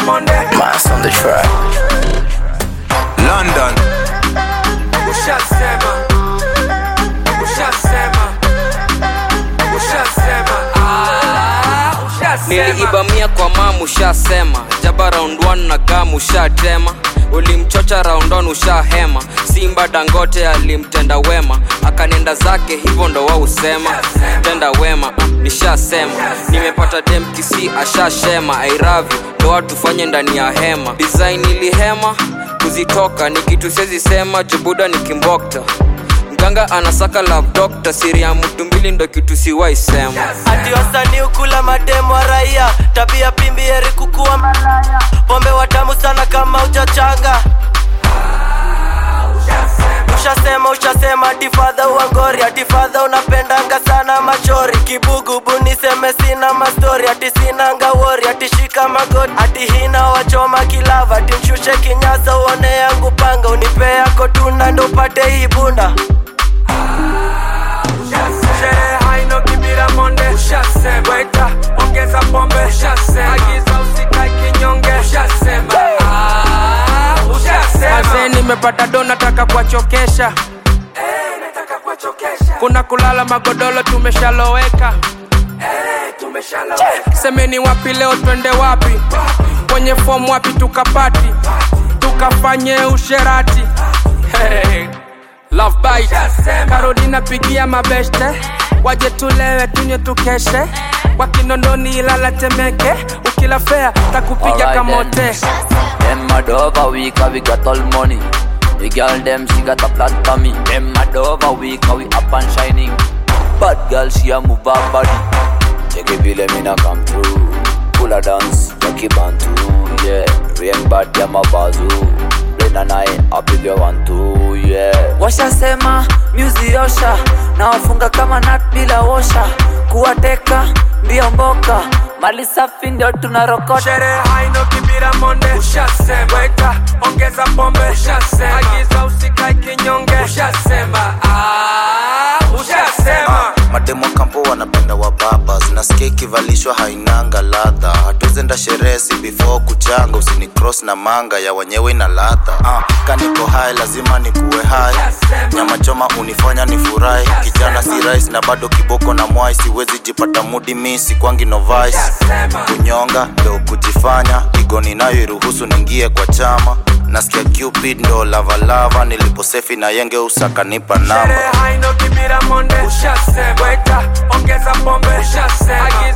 Mass on the track. London. Ushasema. Niliibamia kwa mamu ushasema. Jaba round 1 na gamu ushatema. Ulimchocha round 1 ushahema. Simba Dangote alimtenda wema, akanenda zake hivyo ndo wao usema. Tenda wema, nishasema. Nimepata dem kisi ashashema. I love you, ndo watu fanye ndani ya hema. Design ilihema, kuzitoka ni kitu siwezi sema. Jubuda ni kimbokta, mganga anasaka love doctor. Siri ya mtu mbili ndo kitu siwai sema. Ati wasanii ukula mademo wa raia, tabia pimbi heri kukua malaya. Pombe watamu sana kama ujachanga. Ushasema ati father uangori. Ati father unapendanga sana machori. Kibugubu niseme sina mastori. Ati sinanga wori, ati shika magoti. Ati hina wachoma kilava. Ati mshushe kinyasa uone yangu panga. Unipe yako tuna ndo pate hii bunda. Sherehe haino kibira monde. Ushasema. Weta, ongeza pombe. Ushasema. Agiza usikae kinyonge. Ushasema. Mazee nimepata do nataka kuwachokesha. Nataka kuwachokesha. Kuna kulala magodolo tumeshaloweka. Tumeshaloweka. Semeni wapi leo twende wapi? Kwenye form wapi tukapati? Tukafanye usherati. Hey, love bite. Karodi pigia mabeste. Waje tulewe tunywe tukeshe. Wakinondoni Ilala Temeke. Ukila fair takupiga kamote. Them mad over week, we got all money. The girl them she got a flat tummy. Them mad over week, we up and shining. Bad girl she a move her body. Take a bill me na come through. Pull a dance, Lucky Bantu. Yeah, rain bad ya mabazu. Rain and I bill you want to. Yeah. Washasema music osha, na wafunga kama nut bila osha. Kuwateka ndio mboka, mali safi ndio tunarokota. Sherehe haino kibira monde. Ushasema. Weka, ongeza pombe. Ushasema. Agiza usikae kinyonge. Ushasema. Ushasema. Mademo kampo wanapenda wababa. Zinasikia ikivalishwa hainanga ladha. Hatuwezenda sherehe si before kuchanga. Usini cross na manga ya wenyewe na ladha. Kaniko high lazima nikuwe high. Nyama choma unifanya nifurahi. Kijana si rice na bado kiboko na mwai. Siwezi jipata mudi misi kwangi no vice. Kunyonga ndo kujifanya. Igoni nayo iruhusu ningie kwa chama. Nasikia Cupid ndo lava. Niliposefi na yenge usakanipa namba. Sherehe haino kibira monde. Ushasema. Weka, ongeza pombe. Ushasema.